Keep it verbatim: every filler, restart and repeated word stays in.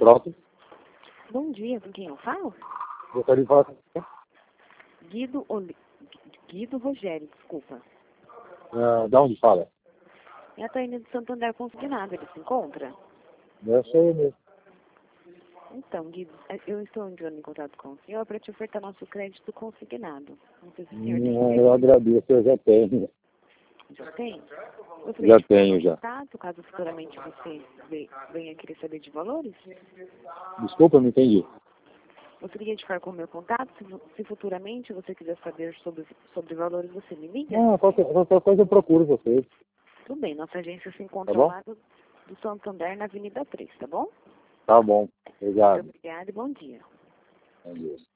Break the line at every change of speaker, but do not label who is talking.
Pronto.
Bom dia, com quem eu falo?
Gostaria de falar com você.
Guido, Oli... Guido Rogério, desculpa.
Ah, da onde fala?
É a Taína de Santander Consignado, ele se encontra?
Eu sou eu mesmo.
Então, Guido, eu estou entrando em contato com o senhor para te ofertar nosso crédito consignado. Não sei se o senhor tem
Não, eu agradeço, eu já tenho.
Já tem? Você
Já tenho, já.
contato, caso futuramente você ve- venha querer saber de valores?
Desculpa, não entendi.
Gostaria de ficar com o meu contato. Se, fu- se futuramente você quiser saber sobre, sobre valores, você me liga?
Não, qualquer, qualquer coisa eu procuro vocês.
Tudo bem, nossa agência se encontra
Tá
ao
bom?
lado do Santander, na Avenida três, tá bom?
Tá bom.
Muito
Obrigado.
obrigada e bom dia.
Bom dia.